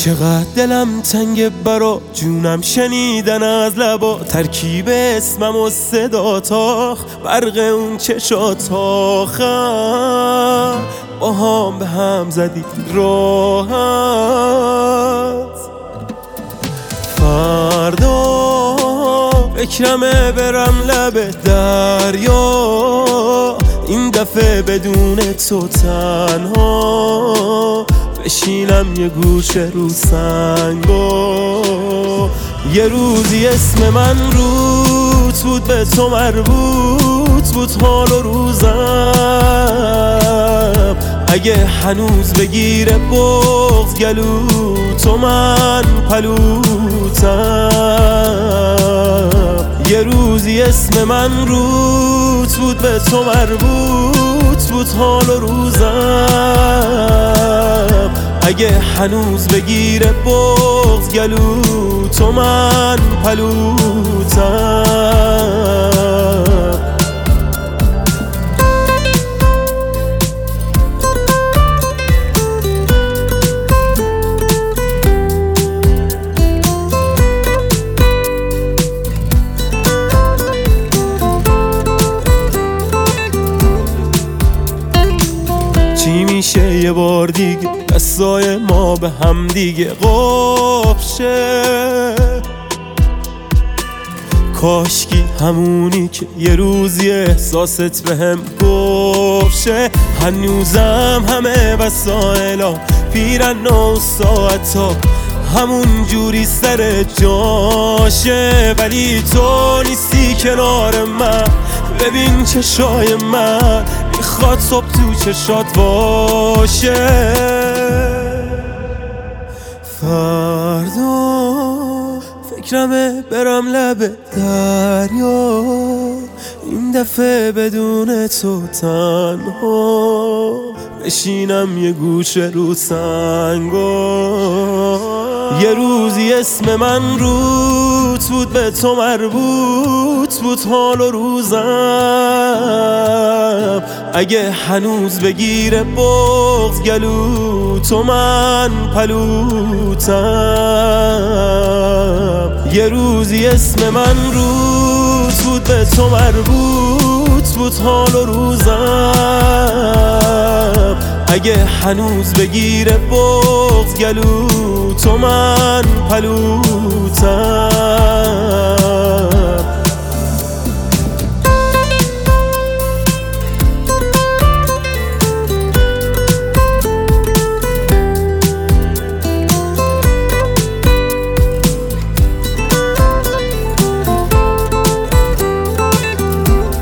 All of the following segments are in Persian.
چقدر دلم تنگ برا جونم شنیدن از لبا ترکیب اسمم و صداتاخ برق اون چشاتاخ با هم به هم زدی راحت. فردا فکرمه برم لب دریا این دفعه بدون تو تنها بشینم یه گوشه رو سنگا. یه روزی اسم من روت بود به تو مربوط بود حال و روزم اگه هنوز بگیره بغض گلو تو من پلوتم. یه روزی اسم من روت بود به تو مربوط بود حال و روزم اگه هنوز بگیره بغض گلو تو من پلوتم. چی میشه یه بار دیگه دستای ما به هم دیگه قفل شه؟ کاشکی همونی که یه روزی احساست به هم گفت شه. هنوزم همه وسایلا پیرن و ساعتا همون جوری سر جاشه ولی تو نیستی کنار من. ببین چشای من میخواد صبح تو چشات باشه. فردا فکرمه برم لب دریا این دفعه بدون تو تنها بشینم یه گوشه رو سنگا. یه روزی اسم من روت بود به تو مربوط بود حال و روزم اگه هنوز بگیره بغض گلو تو من پلوتم. یه روزی اسم من روت بود به تو مربوط بود حال و روزم اگه هنوز بگیره بغض گلو تو من پلوتم.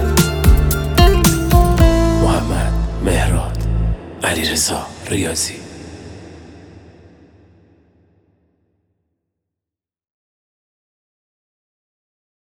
محمد مهراد علیرضا ریاضی